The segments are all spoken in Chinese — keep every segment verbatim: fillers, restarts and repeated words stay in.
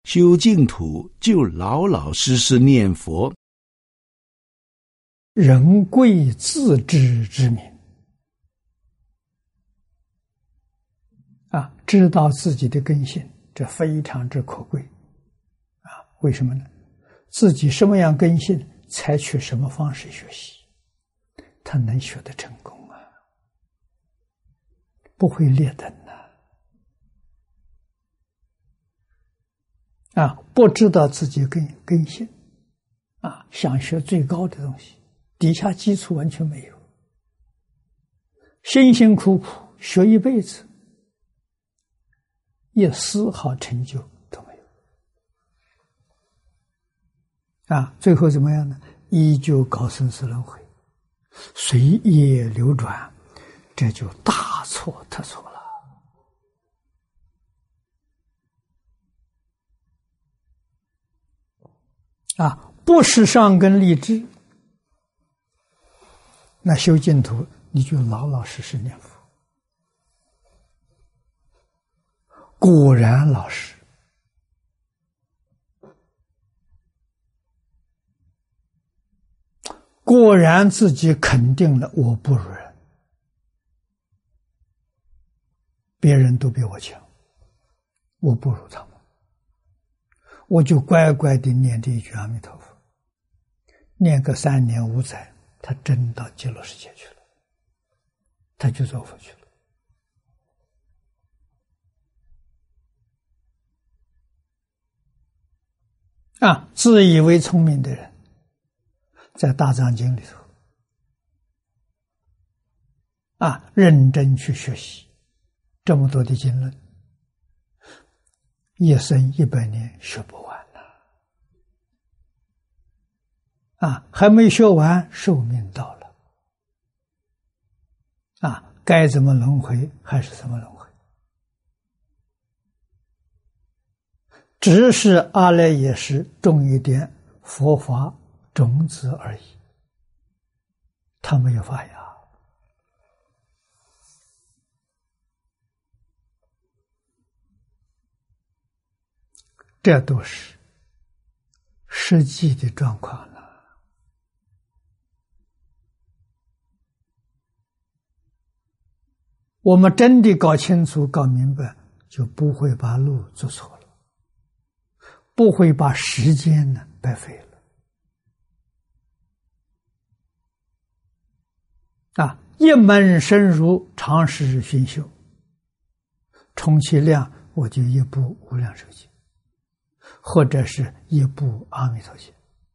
修净土就老老实实念佛。 人贵自知之明啊，知道自己的根性，这非常之可贵啊！为什么呢？自己什么样根性，采取什么方式学习，他能学得成功啊，不会劣等啊！啊，不知道自己根根性啊，想学最高的东西，底下基础完全没有，辛辛苦苦学一辈子，一丝毫成就都没有啊！最后怎么样呢？依旧搞生死轮回，随业流转，这就大错特错了啊！不是上根立志，那修净土你就老老实实念佛，果然老实，果然自己肯定了我不如人，别人都比我强，我不如他们，我就乖乖地念这一句阿弥陀佛，念个三年五载，他真到极乐世界去了，他就做佛去了啊！自以为聪明的人，在大藏经里头啊，认真去学习这么多的经论，一生一百年学不完了啊！还没学完，寿命到了啊！该怎么轮回还是怎么轮回，只是阿赖耶识种一点佛法种子而已，它没有发芽。这都是实际的状况了。我们真的搞清楚、搞明白，就不会把路走错了，不会把时间呢白费了。啊，一门深入，长时熏修，充其量我就一部无量寿经，或者是一部阿弥陀经。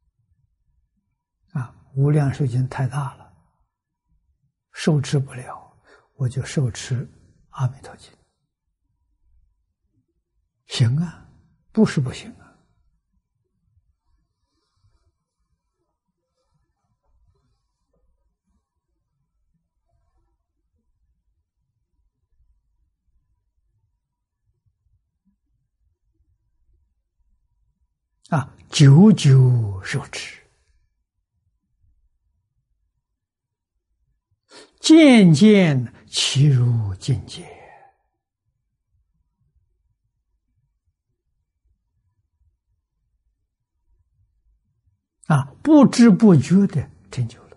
啊，无量寿经太大了，受持不了，我就受持阿弥陀经。行啊，不是不行啊。啊，久久受持，渐渐其如境界。啊，不知不觉的成就了。